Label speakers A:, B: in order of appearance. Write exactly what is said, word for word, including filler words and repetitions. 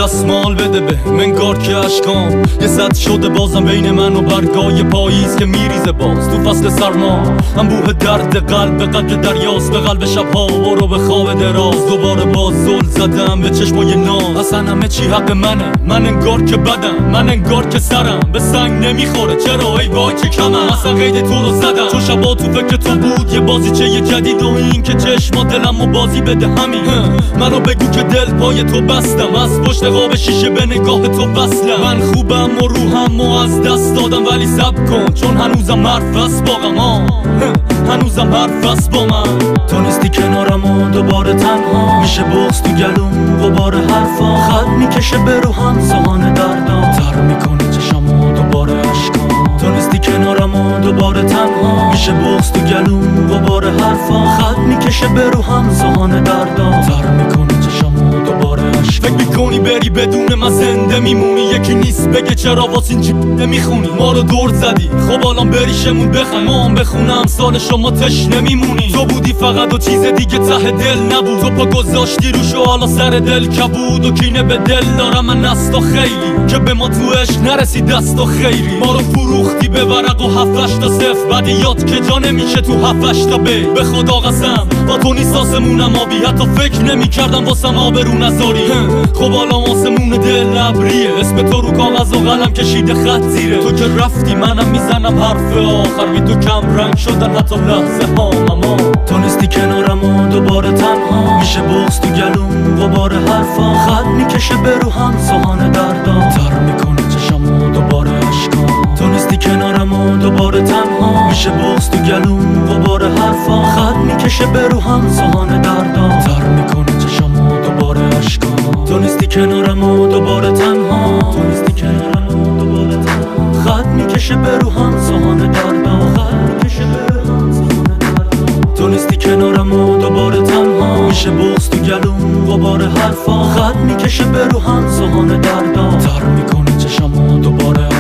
A: دستمال بده به منگار که اشکام یه صد شده بازم بین من و برگای پاییز که میریزه باز تو فصل سرما. انبوه درد قلب به قدر دریاست، به قلب شبها برو به خواب دراز. دوباره باز زل زدم به چشمای ناز، اصلا همه چی حق منه. من انگار که بدم، من انگار که سرم به سنگ نمیخوره. چرا ای وای که کمم، اصلا قید تو رو زدم چون شبا تو فکر تو بود. یه بازی چه یه جدید و این که چشما دلم و بازی بده همین. منو بگو که دل پای تو بستم، از پشت قاب شیشه به نگاه تو وصلم. من خوبم و روحم و از دست دادم ولی صبر کن چون هنوزم حرف هست باقم. ها هنوزم حرف هست با من. تو نیستی کنارم و دوباره تنها میشه بغض تو گلوم غبار حرفا. خط میکشه به روحم سوهان دردا، تر میکنه چشم و دوباره عشقا. تو نیستی کنارم و دوباره تنها میشه بغض تو گلوم غبار حرفا. خط میکشه به روحم سوهان دردا، تر میکنه چشم و دوباره عشقا. فکر میکنی بری بدون من زنده میمونی، یکی نیست بگه چرا واسه این جیده میخونی. ما رو دور زدی خب الان بریشمون بخن، ما هم بخونم سال شما تشنه میمونی. تو بودی فقط و چیز دیگه ته دل نبود. تو پا گذاشتی روش و حالا سر دل کبود. و کینه به دل دارم من نستا خیلی که به ما تو عشق نرسید دستا خیری. ما رو فروختی به ورق و هفتش تا صفر، بعد یاد که جا نمیشه تو هفتش تا بی. به خدا قسم با تو نیست آسمونم آبی، حتی فکر نمیکردم واسم آبرو نذاری. خب حالا آسمون دل ابریه، اسم تو رو کاغذ و قلم کشیده خط زیره. تو که رفتی منم میزنم حرف آخر، بی تو کم رنگ شدن حتی لحظه ها. اما تو نیستی کنارم و دوباره تنها میشه بغض تو گلوم غبار حرفا. خط میکشه به روحم سوهان دردا، تر میکنه چشم و دوباره عشقا. تو نیستی کنارم و دوباره تنها میشه بغض تو گلوم غبار حرفا. خط میکشه به روحم سوهان دردا، تر میکنه چشم و دوباره عشقا. تو نیستی کنارم و دوباره تنها، تو نیستی کنارم و دوباره تنها. خط میکشه به روحم سوهان دردا، خط میکشه به روحم سوهان دردا. تو نیستی کنارم و دوباره تنها میشه بغض تو گلوم غبار حرفا. خط میکشه به روحم سوهان دردا، تر میکنه چشم و دوباره